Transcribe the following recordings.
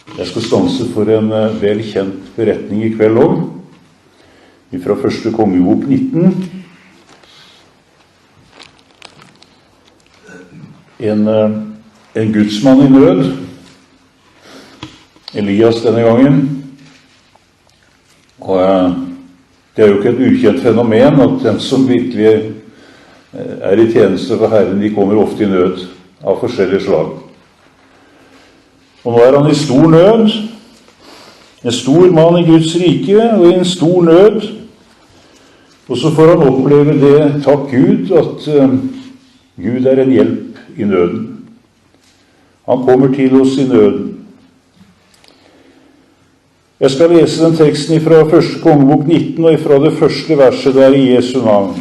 Jeg skal stanse for en vel kjent beretning i kveld også, fra første kongebok 19. En gudsmann i nød, Elias denne gangen. Og det er jo ikke et ukjent fenomen at den som virkelig er i tjeneste for Herren, de kommer ofte i nød av forskjellige slag. Og nå er han i stor nød, en stor mann i Guds rike, og i en stor nød. Og så får han oppleve det, takk Gud, at Gud er en hjelp i nøden. Han kommer til oss i nøden. Jeg skal lese den teksten fra første kongebok 19, og fra det første verset der i Jesu navn.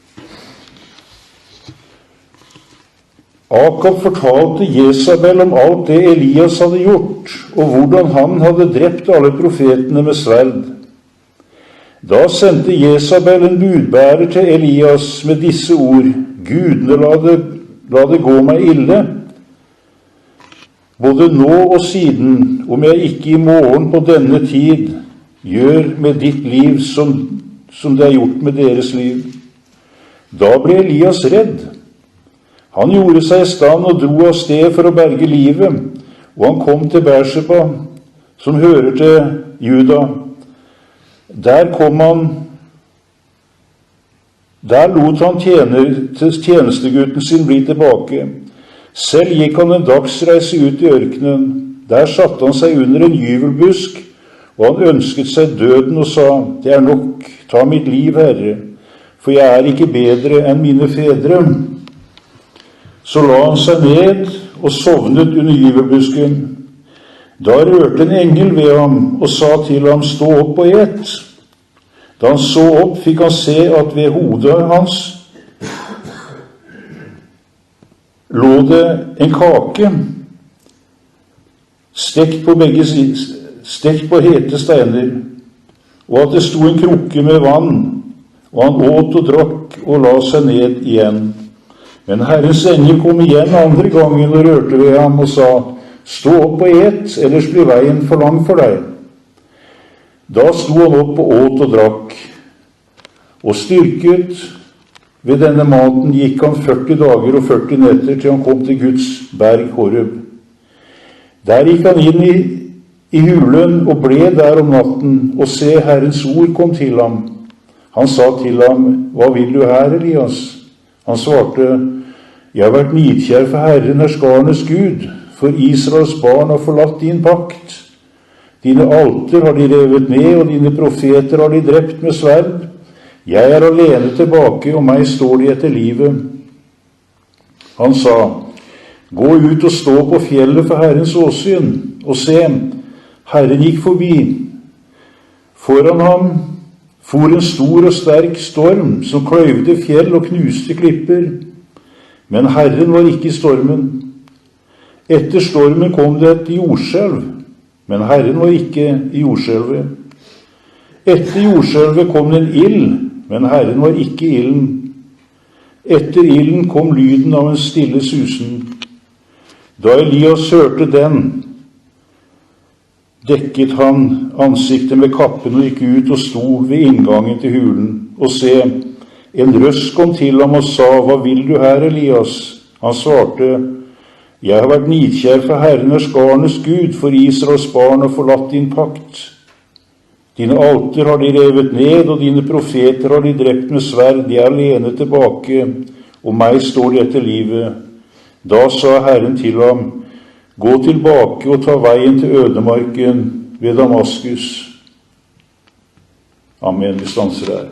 Akab fortalte Jesabel om alt det Elias hadde gjort, og hvordan han hadde drept alle profetene med sverd. Da sendte Jesabel en budbærer til Elias med disse ord: Gudene, la det gå meg ille, både nå og siden, om jeg ikke i morgen på denne tid gjør med ditt liv som det er gjort med deres liv. Da ble Elias redd. Han gjorde seg i stand og dro av sted for å berge livet, og han kom til Beersheba, som hører til Juda. Der lot han tjenestegutten sin bli tilbake. Selv gikk han en dagsreise ut i ørkenen. Der satte han seg under en gyvelbusk, og han ønsket seg døden og sa: Det er nok, ta mitt liv, Herre, for jeg er ikke bedre enn mine fedre. Så la han seg ned og sovnet under gyvelbusken. Da rørte en engel ved ham og sa til ham: Stå opp og et. Da han så opp, fikk han se at ved hodet hans lå det en kake, stekt på hete steiner, og at det sto en krukke med vann, og han åt og drakk og la seg ned igjen. Men Herrens engel kom igjen andre gangen og rørte ved ham og sa: Stå opp og et, ellers blir veien for lang for deg. Da sto han opp og åt og drakk, og styrket ved denne maten gikk han 40 dager og 40 netter til han kom til Guds berg Horeb. Der gikk han inn i hulen og ble der om natten, og se, Herrens ord kom til ham. Han sa til ham: Hva vil du her, Elias? Han svarte: Jeg har vært nidkjær for Herren, herskarenes Gud, for Israels barn har forlatt din pakt. Dine alter har de revet ned, og dine profeter har de drept med sverd. Jeg er alene tilbake, og meg står de etter livet. Han sa: Gå ut og stå på fjellet for Herrens åsyn, og se, Herren gikk forbi. Foran ham for en stor og sterk storm, som kløyvde fjell og knuste klipper. Men Herren var ikke i stormen. Etter stormen kom det et jordskjelv, men Herren var ikke i jordskjelvet. Etter jordskjelvet kom det en ild, men Herren var ikke i ilden. Etter ilden kom lyden av en stille susen. Da Elias hørte den, dekket han ansiktet med kappen og gikk ut og sto ved inngangen til hulen. Og se, en røst kom til ham og sa: Hva vil du her, Elias? Han svarte: Jeg har vært nidkjær for Herren, herskarenes Gud, for Israels barn har forlatt din pakt. Dine alter har de revet ned, og dine profeter har de drept med sverd. De er alene tilbake, og meg står de etter livet. Da sa Herren til ham: Gå tilbake og ta veien til ødemarken ved Damaskus. Amen. Vi stanser her.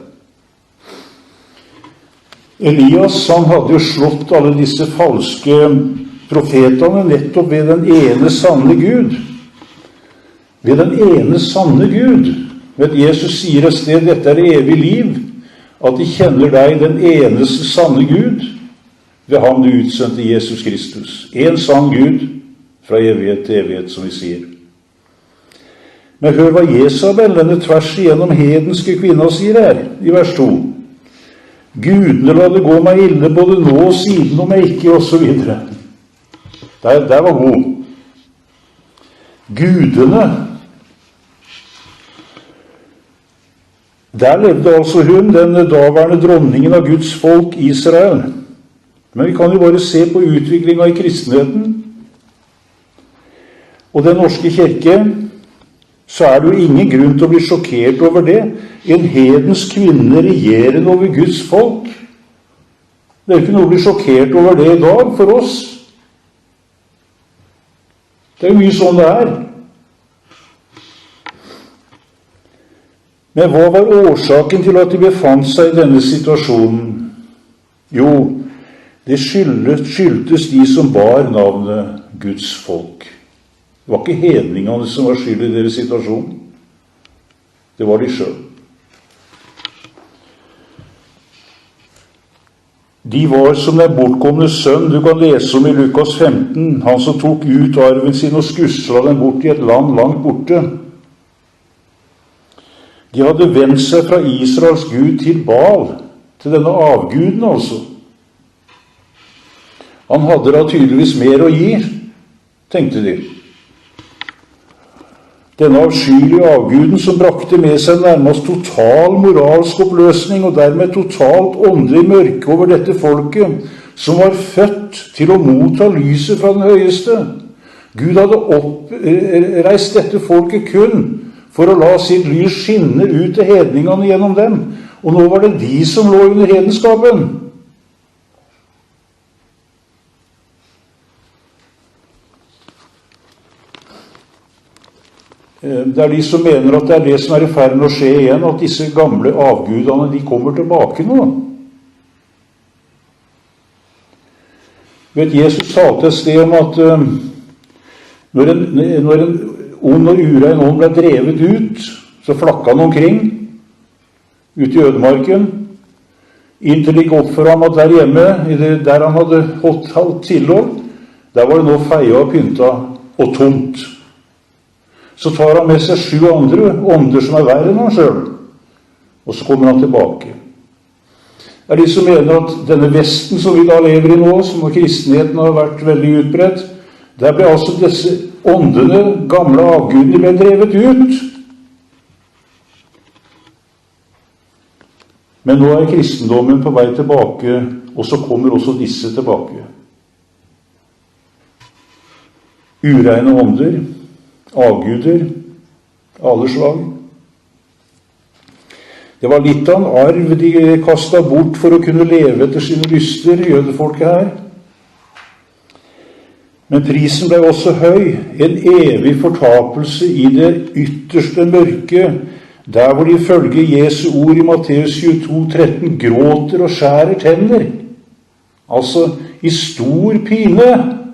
Elias, han hadde jo slått alle disse falske profetene nettopp ved den ene sanne Gud. Ved den ene sanne Gud. Ved at Jesus sier et sted: Dette er det evige liv, at de kjenner deg, den eneste sanne Gud, ved ham du utsendte Jesus Kristus. En sann Gud, fra evighet til evighet, som vi sier. Men hør hva Jesabel, denne tvers igjennom hedenske kvinna, sier her, i vers 2. Gudene la det gå meg ille både nå og siden, om jeg ikke, og så videre. Der var god. gudene. Der levde altså hun, den daværende dronningen av Guds folk, Israel. Men vi kan jo bare se på utviklingen i kristenheten. Og den norske kirke, så er det jo ingen grunn til å bli sjokkert over det. En hedensk kvinne regjerende over Guds folk. Det er ikke noe å bli sjokkert over det i dag for oss. Det er jo mye sånn det er. Men hva var årsaken til at de befant seg i denne situasjonen? Jo, det skyldtes de som bar navnet Guds folk. Det var ikke hedningene som var skyld i deres situasjon. Det var de selv. De var som den bortkomne sønn du kan lese om i Lukas 15, han som tok ut arven sin og skusla den bort i et land langt borte. De hadde vendt seg fra Israels Gud til Baal, til denne avguden altså. Han hadde da tydeligvis mer å gi, tenkte de. Denne avskyelige avguden som brakte med seg nærmest total moralsk oppløsning og dermed totalt åndelig mørke over dette folket, som var født til å motta lyset fra den høyeste. Gud hadde oppreist dette folket kun for å la sitt lys skinne ut til hedningene gjennom dem. Og nå var det de som lå under hedenskapen. Det er de som mener at det er det som er i ferd med å skje igjen, at disse gamle avgudene, de kommer tilbake nå. Jesus talte et sted om at når en ond og urein ånd ble drevet ut, så flakka han omkring, ute i ødemarken, inntil det gikk opp for ham at der hjemme, der han hadde holdt tilhold, der var det nå feia og pynta og tomt. Så tar han med seg 7 andre ånder som er verre enn han selv, og så kommer han tilbake. Det er de som mener at denne Vesten som vi da lever i nå, som kristenheten har vært veldig utbredt, der ble altså disse åndene, gamle avgudene, ble drevet ut. Men nå er kristendommen på vei tilbake, og så kommer også disse tilbake. Ureine ånder, avguder, alle slag. Det var litt av en arv de kastet bort for å kunne leve etter sine lyster, jødefolket her. Men prisen ble også høy, en evig fortapelse i det ytterste mørke, der hvor de ifølge Jesu ord i Matteus 22,13 gråter og skjærer tenner. Altså i stor pine.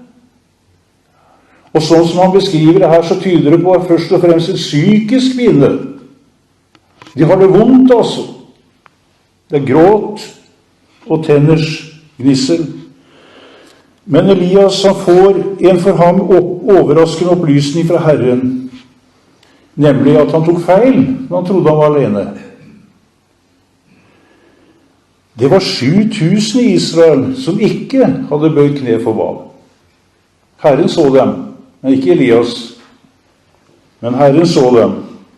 Og sånn som han beskriver det her, så tyder det på først og fremst en psykisk pine. De har det vondt, altså. Det er gråt og tenners gnissel. Men Elias, han får en for ham overraskende opplysning fra Herren, nemlig at han tok feil når han trodde han var alene. Det var 7000 i Israel som ikke hadde bøyd kne for Baal. Herren så dem, men ikke Elias. Men Herren så dem.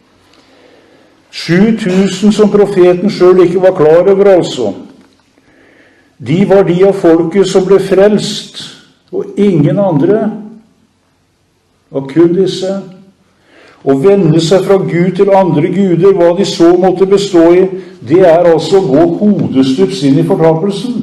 7000 som profeten selv ikke var klar over, altså. De var de av folket som ble frelst, og ingen andre. Og kun disse. Å vende seg fra Gud til andre guder, hva de så måtte bestå i, det er altså å gå hodestups inn i fortapelsen.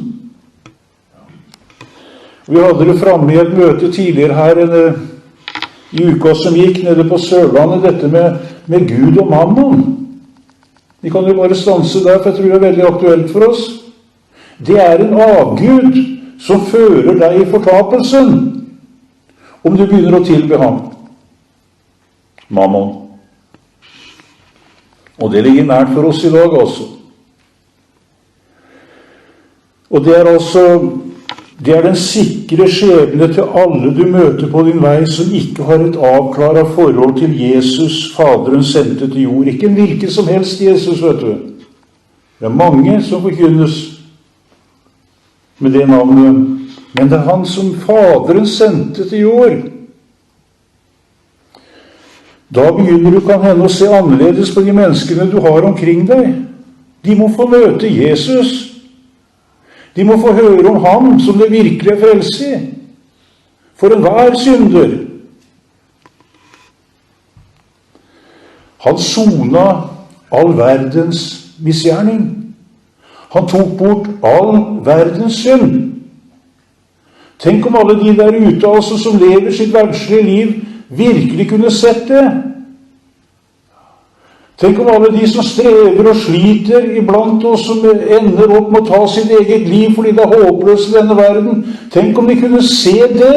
Vi hadde det fremme i et møte tidligere her i uka som gikk nede på Sørlandet, dette med Gud og mammon. Vi kan jo bare stanse der, for jeg tror det er veldig aktuelt for oss. Det er en avgud som fører deg i fortapelsen, om du begynner å tilbe ham. Mammon. Og det ligger nært for oss i dag også. Og det er den sikre skjebne til alle du møter på din vei som ikke har et avklaret forhold til Jesus, Faderen sendte til jord. Ikke en hvilken som helst Jesus, vet du. Det er mange som forkynnes med det navnet, men det er han som Faderen sendte til jord. Da begynner du kan hende å se annerledes på de menneskene du har omkring deg. De må få møte Jesus. De må få høre om ham som det virkelig er frelse i. For enhver synder. Han sona all verdens misgjerning. Han tok bort all verdens synd. Tenk om alle de der ute altså, som lever sitt verdslige liv, virkelig kunne sett det. Tenk om alle de som strever og sliter iblant oss, som ender opp med å ta sitt eget liv fordi det er håpløst i denne verden. Tenk om de kunne se det.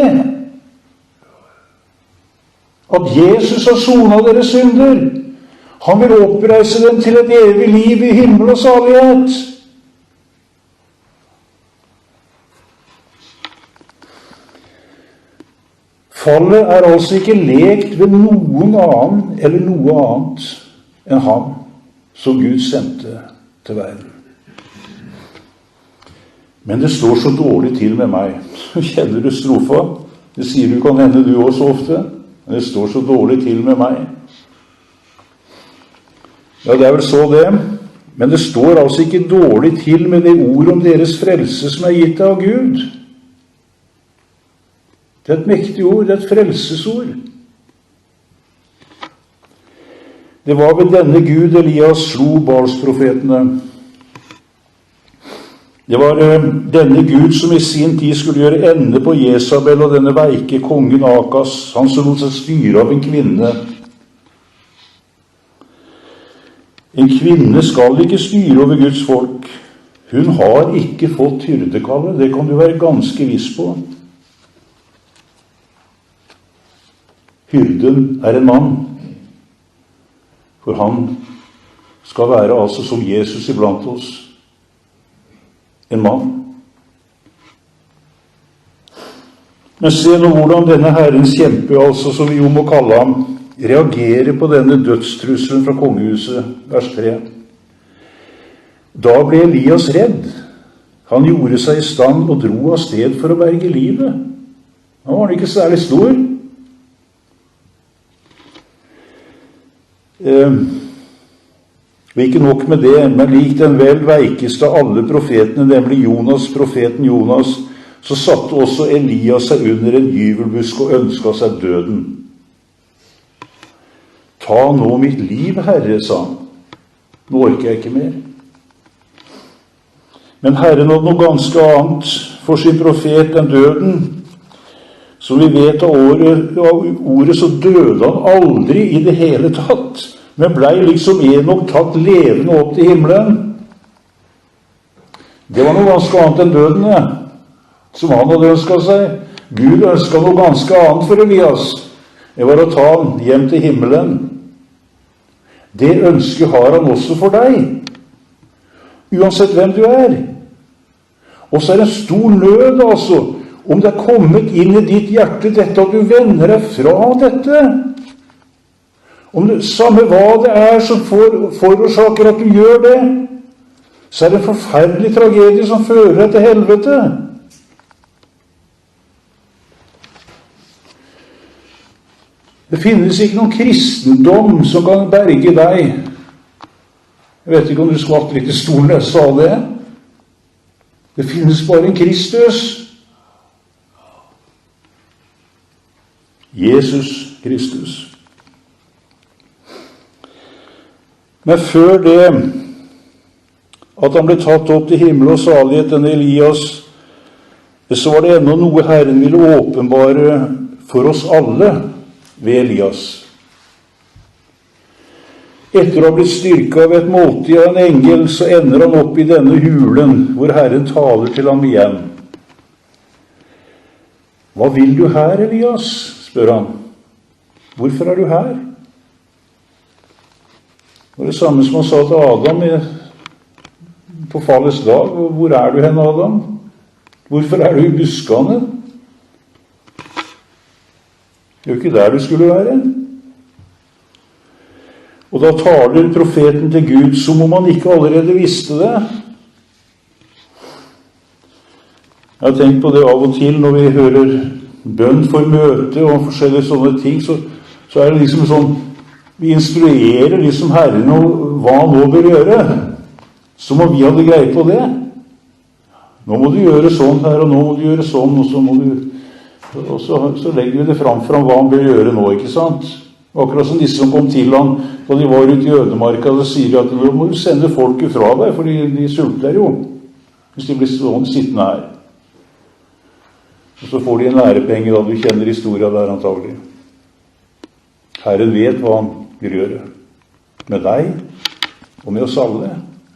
At Jesus har sonet deres synder. Han vil oppreise dem til et evig liv i himmel og salighet. Fallet er altså ikke lekt ved noen annen eller noe annet enn ham som Gud sendte til verden. Men det står så dårlig til med meg. Kjenner du strofa? Det sier du kan hende du også ofte. Men det står så dårlig til med meg. Ja, det er vel så det. Men det står altså ikke dårlig til med det ord om deres frelse som er gitt av Gud. Det er et mektig ord, det er et frelsesord. Det var ved denne Gud Elias slo Baalsprofetene. Det var denne Gud som i sin tid skulle gjøre ende på Jesabel og denne veike kongen Akas, han som lot seg styre av en kvinne. En kvinne skal ikke styre over Guds folk. Hun har ikke fått hyrdekallet, det kan du være ganske viss på. Hyrden er en mann, for han skal være altså som Jesus iblant oss, en mann. Men se nå hvordan denne Herrens kjempe, altså som vi jo må kalle ham, reagerer på denne dødstrusselen fra kongehuset, vers 3. Da ble Elias redd. Han gjorde seg i stand og dro av sted for å berge livet. Han var ikke særlig stor. Og ikke nok med det, men lik den vel veikeste av alle profetene, nemlig Jonas, profeten Jonas, så satte også Elias seg under en gyvelbusk og ønsket seg døden. Ta nå mitt liv, Herre, sa han. Nå orker jeg ikke mer. Men Herren hadde noe ganske annet for sin profet enn døden. Som vi vet av ordet, så døde han aldri i det hele tatt, men blei liksom Enok tatt levende opp til himmelen. Det var noe ganske annet enn døden, som han hadde ønsket seg. Gud ønsket noe ganske annet for Elias. Det var å ta han hjem til himmelen. Det ønsket har han også for deg, uansett hvem du er. Og så er det en stor nød, altså, om det er kommet inn i ditt hjerte dette at du vender deg fra dette. Om det samme hva det er som forårsaker at du gjør det, så er det en forferdelig tragedie som fører deg til helvete. Det finnes ikke noen kristendom som kan berge deg. Jeg vet ikke om du skvatt litt i stolen da jeg sa det. Det finnes bare en Kristus. Jesus Kristus. Men før det, at han ble tatt opp til himmel og salighet, denne Elias, så var det ennå noe Herren ville åpenbare for oss alle ved Elias. Etter å ha blitt styrket av et måltid av en engel, så ender han opp i denne hulen, hvor Herren taler til ham igjen. Hva vil du her, Elias? Spør han. Hvorfor er du her? Det var det samme som han sa til Adam på fallets dag. Hvor er du hen, Adam? Hvorfor er du i buskene? Det er jo ikke der du skulle være. Og da taler profeten til Gud som om han ikke allerede visste det. Jeg har tenkt på det av og til når vi hører bønn for møte og forskjellige sånne ting, så er det liksom sånn Vi instruerer liksom Herren og hva han nå bør gjøre, som om vi hadde greie på det. Nå må du gjøre sånn her, og nå må du gjøre sånn, og så må du... Og så legger vi det fram hva han bør gjøre nå, ikke sant? Akkurat som disse som kom til han da de var ute i ødemarka, og sier at nå må du sende folket fra deg, for de sulter jo, hvis de blir sittende her. Og så får de en lærepenge da, du kjenner historien der antagelig. Herren vet hva han vil gjøre med deg og med oss alle.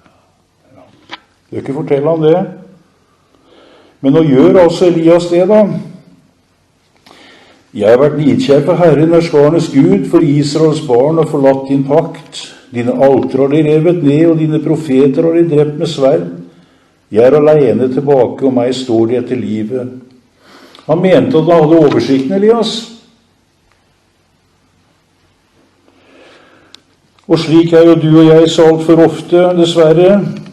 Du vil ikke fortelle ham det. Men nå gjør altså Elias det da. Jeg har vært nidkjær for Herren, herskarenes Gud, for Israels barn har forlatt din pakt. Dine alter har de revet ned, og dine profeter har de drept med sverd. Jeg er alene tilbake, og meg står de etter livet. Han mente at han hadde oversikten, Elias. Og slik er jo du og jeg så alt for ofte, dessverre.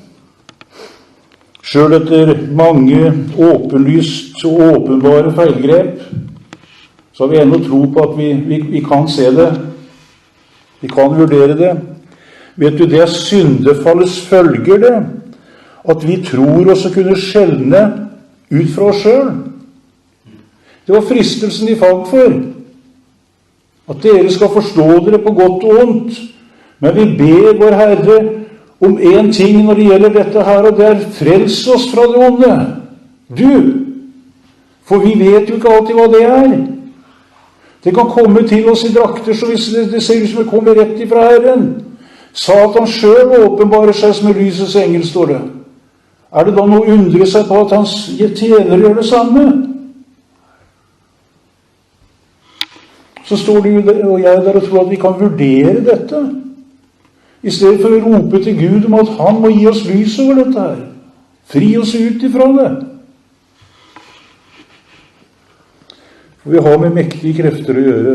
Selv etter mange åpenlyst og åpenbare feilgrep, så har vi ennå tro på at vi kan se det. Vi kan vurdere det. Vet du, det er syndefallets følger det, at vi tror oss å kunne skjelne ut fra oss selv. Det var fristelsen de falt for. At dere skal forstå dere på godt og ondt. Men vi ber vår Herre om en ting når det gjelder dette her, og det er frels oss fra det onde. Du! For vi vet jo ikke alltid hva det er. Det kan komme til oss i drakter, så hvis det ser ut som det kommer rett ifra Herren. Satan selv åpenbarer seg som lysets engel, står det. Er det da noe å undre seg på at hans tjenere gjør det samme? Så står du og jeg der og tror at vi kan vurdere dette. I stedet for å rope til Gud om at han må gi oss lys over dette her. Fri oss ut ifra det. For vi har med mektige krefter å gjøre.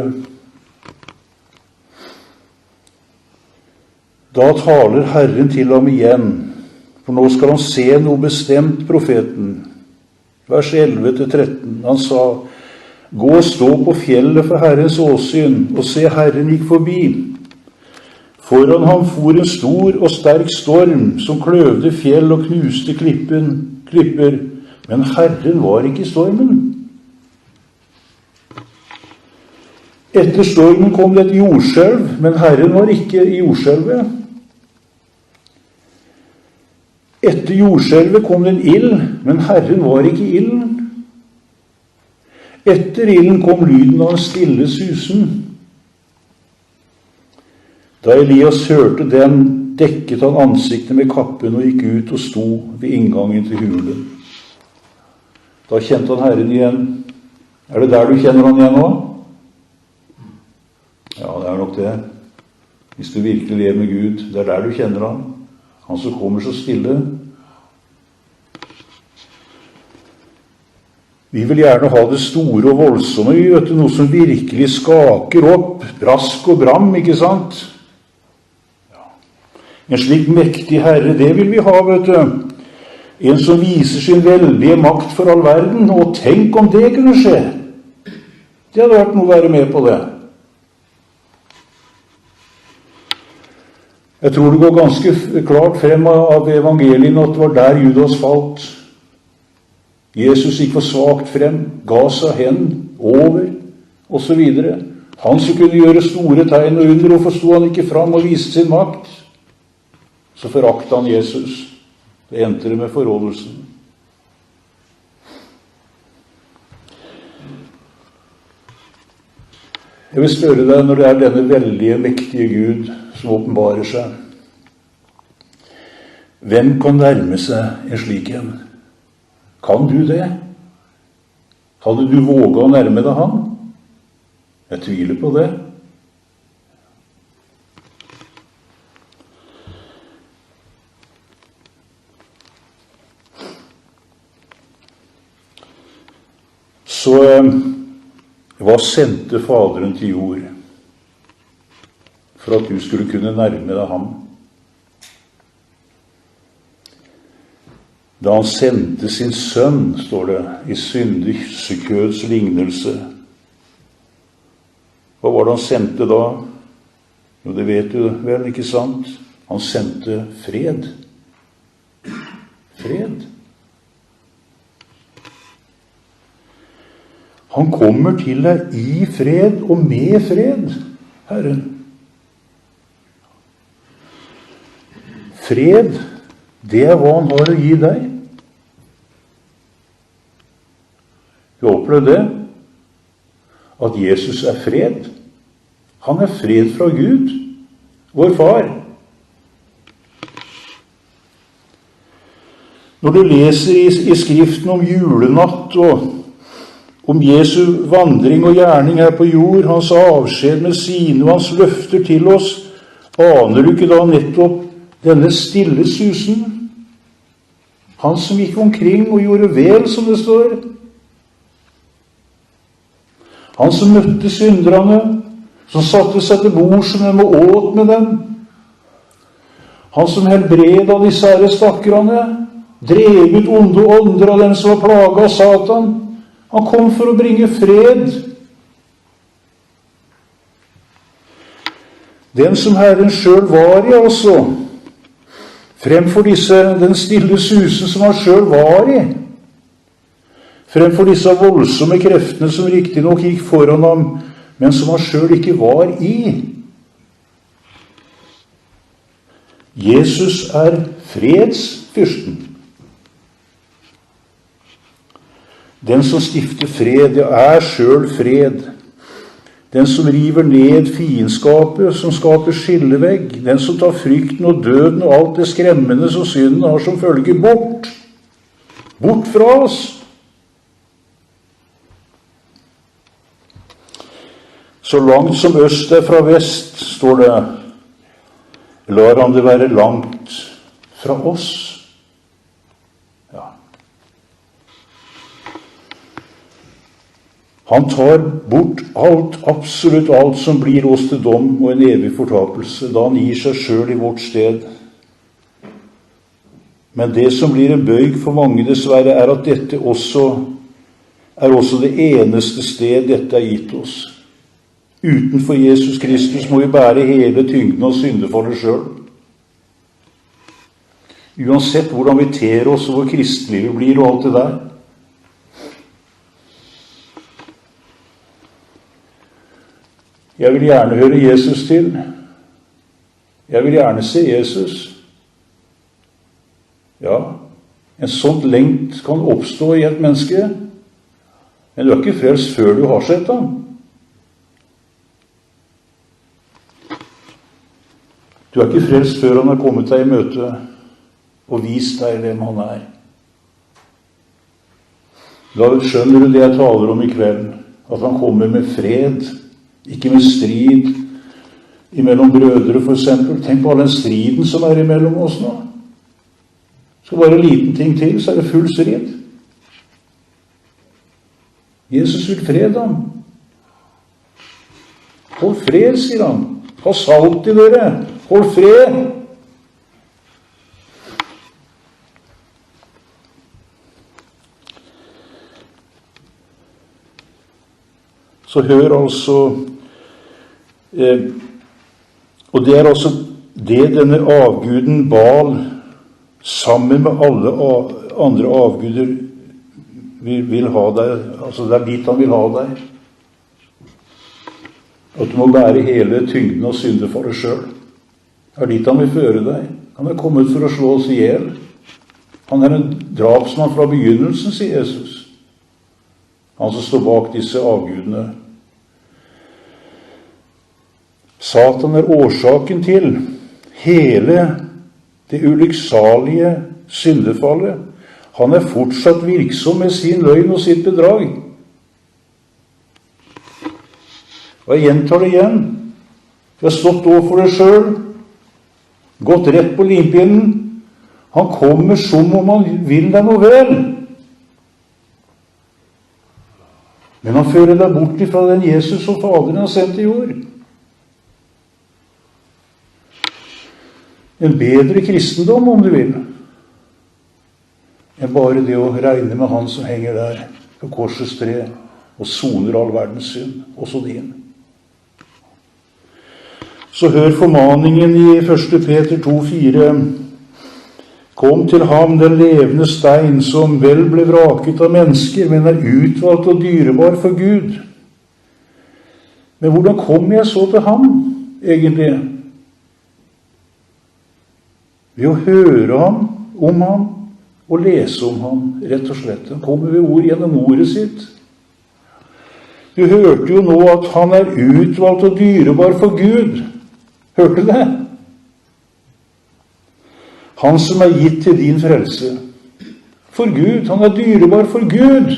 Da taler Herren til ham igjen, for nå skal han se noe bestemt, profeten. Vers 11-13. Han sa, gå og stå på fjellet for Herrens åsyn, og se Herren gikk forbi. Foran ham for en stor og sterk storm, som kløvde fjell og knuste klipper, men Herren var ikke i stormen. Etter stormen kom det et jordskjelv, men Herren var ikke i jordskjelvet. Etter jordskjelvet kom det en ild, men Herren var ikke i ilden. Etter ilden kom lyden av en stille susen. Da Elias hørte den, dekket han ansiktet med kappen og gikk ut og sto ved inngangen til hulen. Da kjente han Herren igjen. Er det der du kjenner han igjen nå? Ja, det er nok det. Hvis du virkelig lever med Gud, det er der du kjenner han. Han som kommer så stille. Vi vil gjerne ha det store og voldsomme, vet du, noe som virkelig skaker opp, brask og bram, ikke sant? Ja. En slik mektig Herre, det vil vi ha, vet du. En som viser sin veldige makt for all verden, og tenk om det kunne skje. Det hadde vært noe å være med på det. Jeg tror det går ganske klart frem av evangelien at det var der Judas falt. Jesus gikk for svagt frem, ga seg hen, over, og så videre. Han som kunne gjøre store tegn og under, og forstod han ikke fram og viste sin makt. Så foraktet han Jesus. Det endte det med forrådelsen. Jeg vil spørre deg, når det er denne veldige, mektige Gud som åpenbarer seg, hvem kan nærme seg en slik en? Kan du det? Hadde du våget å nærme deg han? Jeg tviler på det. Så hva sendte Faderen til jord for at du skulle kunne nærme deg ham? Da han sendte sin sønn, står det, i syndigkjøds lignelse. Hva var det han sendte da? Jo, det vet du vel, ikke sant? Han sendte fred. Fred. Han kommer til deg i fred og med fred, Herren. Fred, det er hva han har å gi deg. Du har opplevd det? At Jesus er fred. Han er fred fra Gud, vår far. Når du leser i Skriften om julenatt og om Jesu vandring og gjerning her på jord, hans avskjed med sine og hans løfter til oss, aner du ikke da nettopp denne stille susen? Han som gikk omkring og gjorde vel, som det står. Han som møtte synderne, som satte seg til bords med dem og åt med dem. Han som helbredet av disse herre stakkrene, drev ut onde ånder av dem som var plaget av Satan. Han kom for å bringe fred. Den som Herren selv var i, altså, fremfor den stille susen som han selv var i, fremfor disse voldsomme kreftene som riktig nok gikk foran ham, men som han selv ikke var i. Jesus er fredsfyrsten. Den som stifter fred, det er selv fred. Den som river ned fiendskapet, som skaper skillevegg. Den som tar frykten og døden og alt det skremmende som synden har som følge bort. Bort fra oss. Så langt som øst er fra vest, står det, lar han det være langt fra oss. Ja. Han tar bort alt, absolutt alt som blir oss til dom og en evig fortapelse, da han gir seg selv i vårt sted. Men det som blir en bøyg for mange dessverre, er at dette også er det eneste sted dette er gitt oss. Utenfor Jesus Kristus må vi bære hele tyngden av syndefallet selv. Uansett hvordan vi ter oss og hvor kristelig vi blir og alt det der. Jeg vil gjerne høre Jesus til. Jeg vil gjerne se Jesus. Ja, en sånn lengt kan oppstå i et menneske, men du er ikke frelst før du har sett ham. Du er ikke frelst før han har kommet deg i møte og vist deg hvem han er. Da skjønner du det jeg taler om i kveld, at han kommer med fred, ikke med strid imellom brødre, for eksempel. Tenk på all den striden som er imellom oss nå. Så bare en liten ting til, så er det full strid. Jesus vil fred ham. Hold fred, sier han. Ha salt i dere. Hold fred. Så hør altså, og det er altså det denne avguden Baal, sammen med alle andre avguder, vil ha deg, altså det er dit han vil ha deg. At du må bære hele tyngden av syndefallet selv. Det er dit han vil føre deg. Han er kommet for å slå oss ihjel. Han er en drapsmann fra begynnelsen, sier Jesus. Han som står bak disse avgudene. Satan er årsaken til hele det ulykksalige syndefallet. Han er fortsatt virksom med sin løgn og sitt bedrag. Og jeg gjentar det igjen. Du har stått overfor deg selv, gått rett på limpinnen. Han kommer som om han vil deg noe vel. Men han fører deg bort ifra den Jesus og Faderen har sendt til jord. En bedre kristendom, om du vil, enn bare det å regne med han som henger der på korsets tre og soner all verdens synd, også din. Så hør formaningen i 1. Peter 2,4. Kom til ham, den levende stein, som vel ble vraket av mennesker, men er utvalgt og dyrebar for Gud. Men hvordan kom jeg så til ham, egentlig? Ved å høre ham, om ham, og lese om ham, rett og slett. Han kommer ved ord gjennom ordet sitt. Du hørte jo nå at han er utvalgt og dyrebar for Gud. Hørte du det? Han som er gitt til din frelse. For Gud. Han er dyrebar for Gud.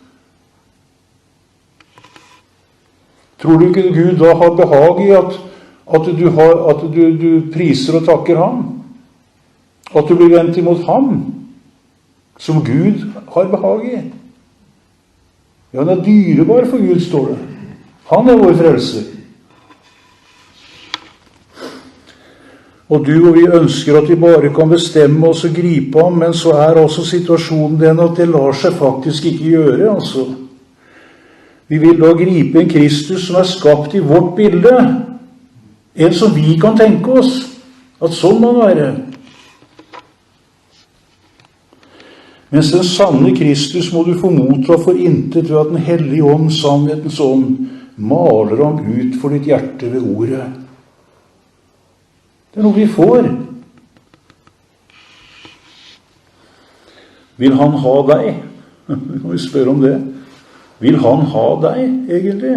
Tror du ikke Gud da har behag i at du priser og takker ham? At du blir vendt imot ham, som Gud har behag i? Ja, han er dyrebar for Gud, står det. Han er vår frelser. Og du og vi ønsker at vi bare kan bestemme oss og gripe ham, men så er også situasjonen den at det lar seg faktisk ikke gjøre, altså. Vi vil da gripe en Kristus som er skapt i vårt bilde, en som vi kan tenke oss, at sånn må han være. Mens den sanne Kristus må du få motta for intet ved at den hellige ånd, sannhetens ånd, maler ham ut for ditt hjerte ved ordet. Det er noe vi får. Vil han ha deg? Vi kan jo spørre om det. Vil han ha deg, egentlig?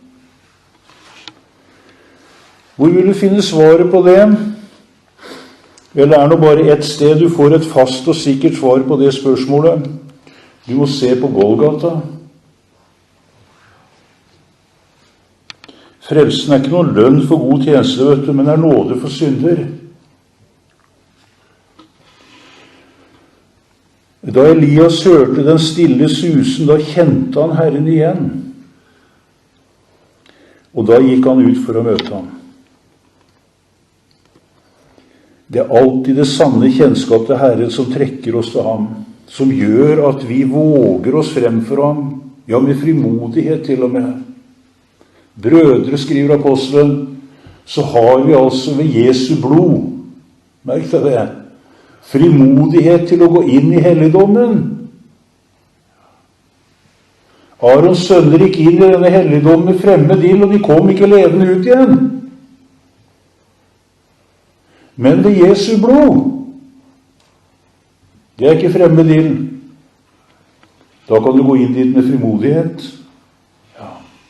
Hvor vil du finne svaret på det? Vel, det er nå bare ett sted du får et fast og sikkert svar på det spørsmålet. Du må se på Golgata. Frelsen er ikke noen lønn for god tjeneste, vet du, men er nåde for synder. Da Elias hørte den stille susen, da kjente han Herren igjen. Og da gikk han ut for å møte ham. Det er alltid det sanne kjennskap til Herren som trekker oss til ham, som gjør at vi våger oss frem for ham, ja, med frimodighet til og med. Brødre, skriver apostelen, så har vi altså ved Jesu blod, merk deg det, frimodighet til å gå inn i helligdommen. Arons sønner gikk inn i denne helligdommen med fremmed ild, og de kom ikke levende ut igjen. Men ved Jesu blod, det er ikke fremmed ild. Da kan du gå inn dit med frimodighet. Ja.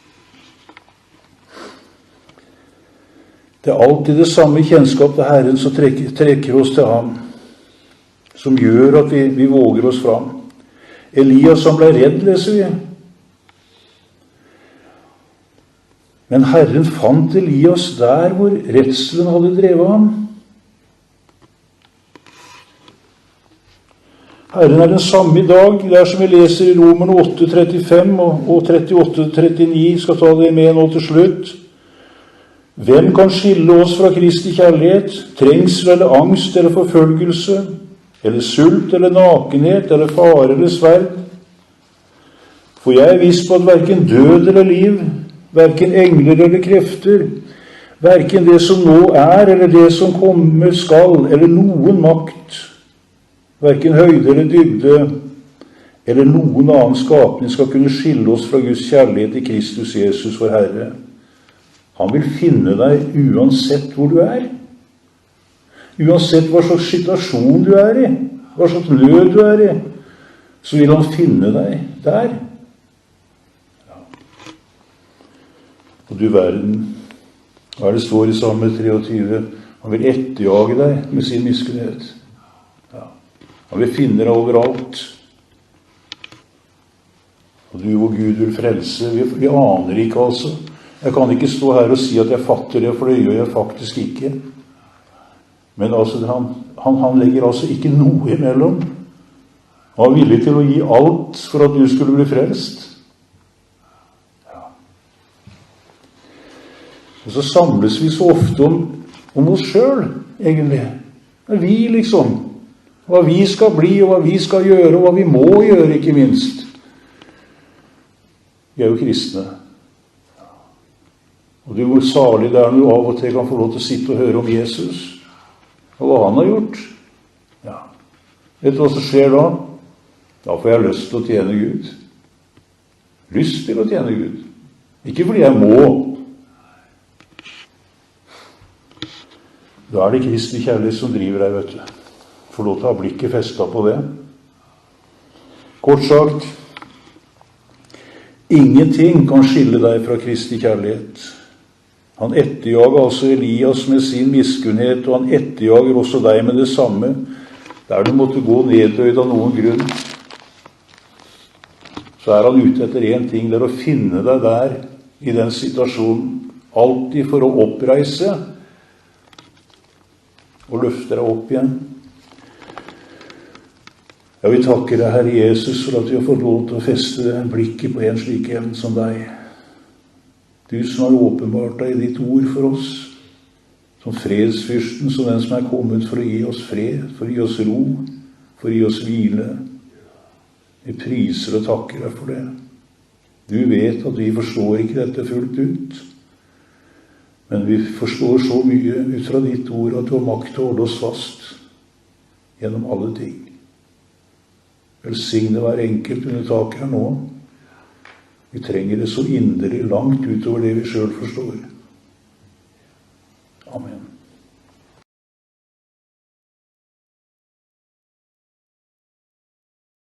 Det er alltid det samme kjennskap til Herren som trekker oss til ham, som gjør at vi våger oss fram. Elias, han ble redd, leser vi. Men Herren fant Elias der hvor redselen hadde drevet ham. Herren er den samme i dag. Det er som vi leser i Romerne 8:35 og 38:39. Skal ta det med nå til slutt. Hvem kan skille oss fra Kristi kjærlighet? Trengsel eller angst eller forfølgelse? Eller sult eller nakenhet eller fare eller sverd? For jeg er viss på at hverken død eller liv, hverken engler eller krefter, hverken det som nå er eller det som kommer skal, eller noen makt, hverken høyde eller dybde, eller noen annen skapning skal kunne skille oss fra Guds kjærlighet i Kristus Jesus, vår Herre. Han vil finne deg uansett hvor du er. Uansett hva slags situasjon du er i, hva slags nød du er i, så vil han finne deg der. Ja. Og du verden, hva er det står i Salme 23? Han vil etterjage deg med sin miskunnhet. Han vil finne deg overalt. Og du og Gud vil frelse. Vi aner ikke, altså. Jeg kan ikke stå her og si at jeg fatter det, for det gjør jeg faktisk ikke. Men altså, han legger altså ikke noe imellom. Han var villig til å gi alt for at du skulle bli frelst. Ja. Og så samles vi så ofte om oss selv, egentlig. Det er vi, liksom. Hva vi skal bli, og hva vi skal gjøre, og hva vi må gjøre, ikke minst. Vi er jo kristne. Og du, hvor salig det når du av og til kan få lov til å sitte og høre om Jesus, og hva han har gjort. Ja. Vet du hva som skjer da? Da får jeg lyst til å tjene Gud. Lyst til å tjene Gud. Ikke fordi jeg må. Da er det Kristi kjærlighet som driver deg, vet du. Få lov til å ha blikket festet på det. Kort sagt, ingenting kan skille deg fra Kristi kjærlighet. Han etterjager altså Elias med sin miskunnhet, og han etterjager også deg med det samme, der du måtte gå nedbøyd av noen grunn. Så er han ute etter en ting, det er å finne deg der, i den situasjonen, alltid for å oppreise, og løfte deg opp igjen. Ja, vi takker deg, Herre Jesus, for at vi har fått lov til å feste blikket på en slik en som deg. Du som har åpenbart deg i ditt ord for oss, som fredsfyrsten, som den som er kommet for å gi oss fred, for å gi oss ro, for å gi oss hvile. Vi priser og takker deg for det. Du vet at vi forstår ikke dette fullt ut, men vi forstår så mye ut fra ditt ord at du har makt til å holde oss fast gjennom alle ting. Velsigne hver enkelt under taket her nå. Vi trenger det så inderlig langt utover det vi selv forstår. Amen.